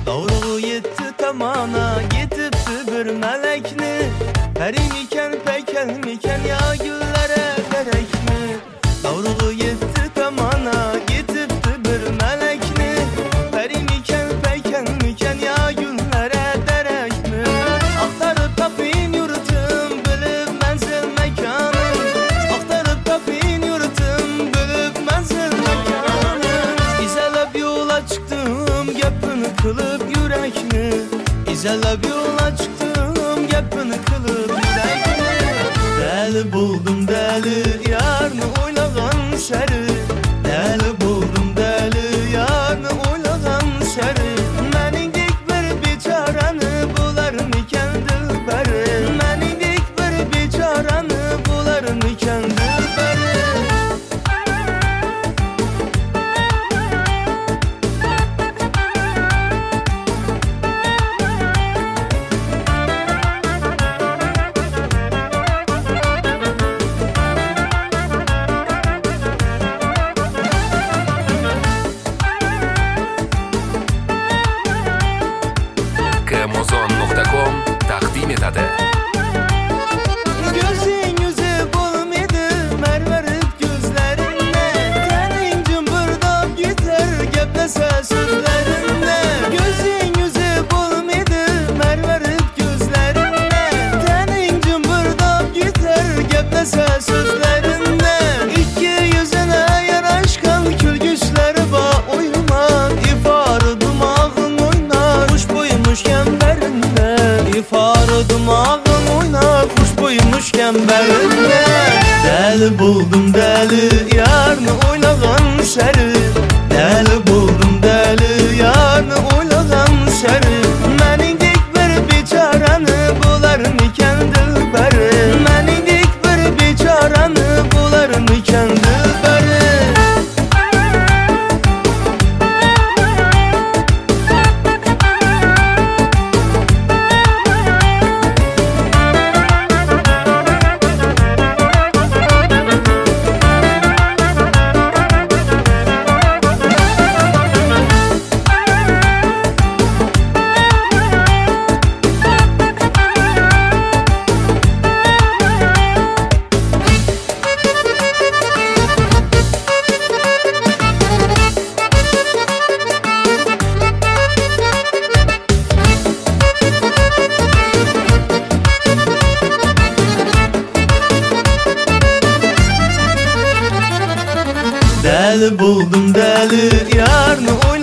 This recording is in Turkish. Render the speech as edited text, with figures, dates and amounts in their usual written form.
Doğruluğu yetti tamana, yetipti bir melekni. Perimiken pekelmiken ya güllere gerek mi? Doğruluğu yetti tamana, yetipti bir melekni. Perimiken pekelmiken ya güllere derek mi? Aktarıp tapin yurtum, bilip menzil mekanı. Aktarıp tapin yurtum, bilip menzil mekanı. İzelep yola çıktım, gepini kılıp yürekni. İzelep yola çıktım, gepini kılıp yürekni. Deli buldum deli, yarını oylagan seri. Deli buldum deli, yarını oylagan seri. Menindik bir biçaranı bularmiken dilberi. Menindik bir biçaranı bularmiken dilberi. Kremozon.com takdim etadi. Gözün yüzü bulmadı merverit gözlerinde. Tenin cımbırdap gider geplese sözlerinde. Gözün yüzü bulmadı merverit gözlerinde. Tenin cımbırdap gider geplese sözlerinde. İki yüzüne yaraşkan külgüçleri bağ uyumaz. İfarı dumağın oynar kuş boymuş kemberinde. İfarı dumağın oynar kuş boymuş kemberinde. Deli buldum deli, yarını oylagan seri. Deli buldum deli, yarını oylagan seri. Menindik bir biçaranı bularmiken dilberi. Menindik bir biçaranı bularmiken dilberi. Deli buldum deli, yarını